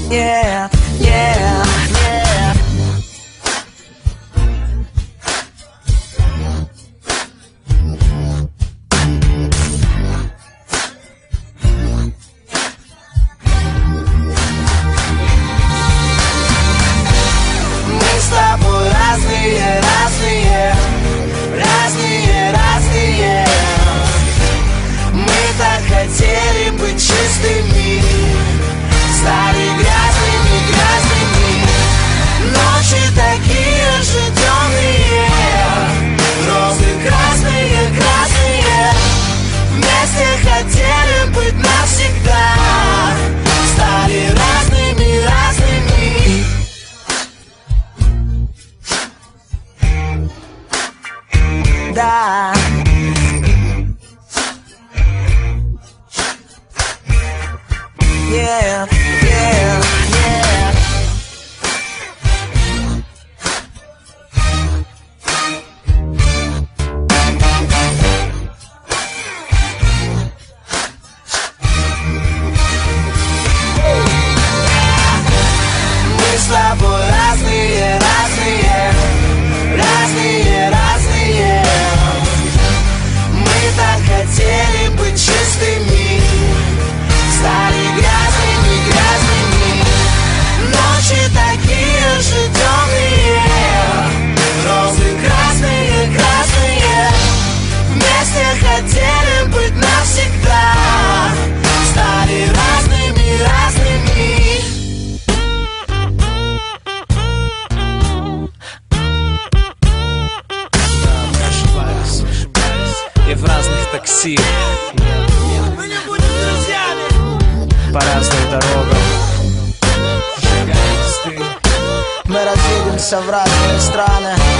Нет, нет, нет. Мы с тобой разные, разные, разные, разные. Мы так хотели быть чистыми, стали грязными, грязными. Ночи такие же темные, розы красные, красные. Вместе хотели быть навсегда, стали разными, разными. Да. Yeah, yeah, yeah. Мы с тобой разные, разные, разные, разные. Мы так хотели быть чистыми, стали грязными, грязными. Ночи такие же темные, розы красные, красные. Вместе хотели быть навсегда, стали разными, разными. Мы ошибались, и в разных такси. Мы не будем друзьями. По разным дорогам сжигаем мосты. Мы разъедемся в разные страны.